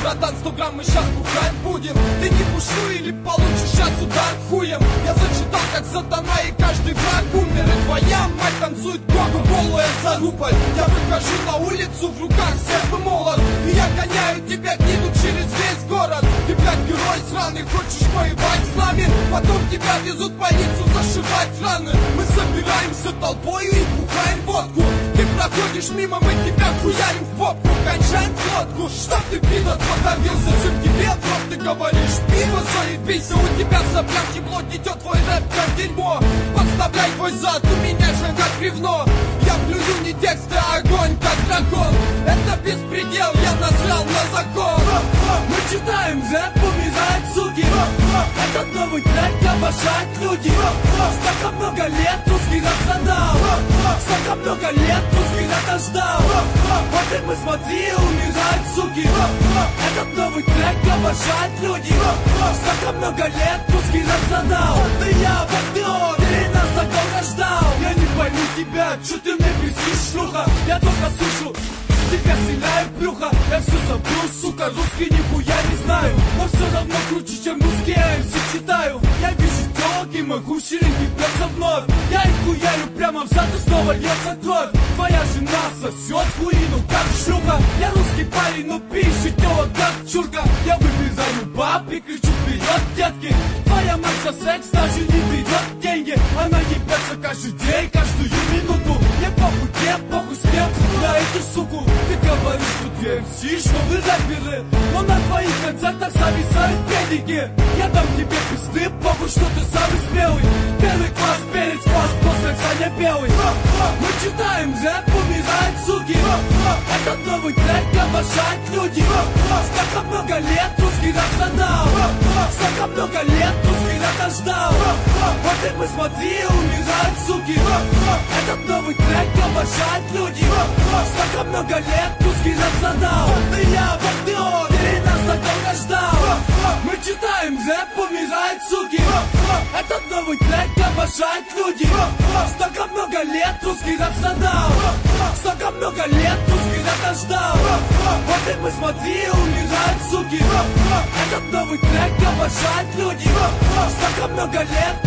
братан, 100 грамм мы щас бухать будем. Ты не пушу или получишь щас удар хуем. Я зачитал как сатана и каждый враг умер. И твоя мать танцует гогу голая за рубль. Я выхожу на улицу, в руках серп и молот. И я гоняю тебя гниду через весь город. Ты, блядь, герой сраный, хочешь воевать с нами? Потом тебя везут в больницу зашивать раны. Мы собираемся толпою и бухаем водку. Ты проходишь мимо, мы тебя хуярим в попку. Кончаем фотку, чтоб ты, пидор, подавился. Чем тебе в рот ты говоришь, пиво заебись. У тебя в соплях тепло, течет твой рэп как дерьмо. Подставляй твой зад, у меня же как бревно. Я плюю не тексты, а огонь как дракон. Это беспредел, я насрал на закон. Мы читаем рэп, умирают суки. Этот новый трек обожают люди. Столько много лет русский рэп задал. Столько много лет русский рэп ждал. Вот и мы смотри, умирают суки. Этот новый трек обожают люди. Столько много лет русский рэп задал. Ты я партнер, ты нас такого ждал. Я не пойму тебя, что ты мне пиздишь, шлюха. Я только слышу, тебя стреляет брюхо. Я все забыл, сука, русский нихуя не знаю. Но все равно круче, чем русский, я MC читаю. Я вижу телки, могу ширинки бьется вновь. Я их хуярю прямо в зад и снова льется кровь. Твоя жена сосет хуину, как шлюха. Я русский парень, но пишет тело, как чурка. Я выбираю баб и кричу вперед, детки. Твоя мать за секс даже не берет деньги. Она ебется каждый день, каждую минуту. Мне похуй, тебе похуй смерть на эту суку. Ты говоришь, что ты MC, что вы рэперы. Но на твоих концертах зависают педики. Я дам тебе пизды, похуй, что ты самый смелый. Первый класс, перец, класс, как Саня Белый. Мы читаем рэп, умирают суки. Этот новый трек обожают люди. Столько много лет русский рэп задал. Столько много лет русский рэп ждал. Вот и мы смотри, умирают суки. Этот новый трек обожают люди. Столько много лет русский рэп задал. Ты я партнер, ты нас такого ждал. Мы читаем рэп, умирают суки. Этот новый трек обожают люди. Столько много лет русский рэп задал. Столько много лет русский рэп ждал. Вот и мы смотри, умирают суки. Этот новый трек обожают люди. Столько много лет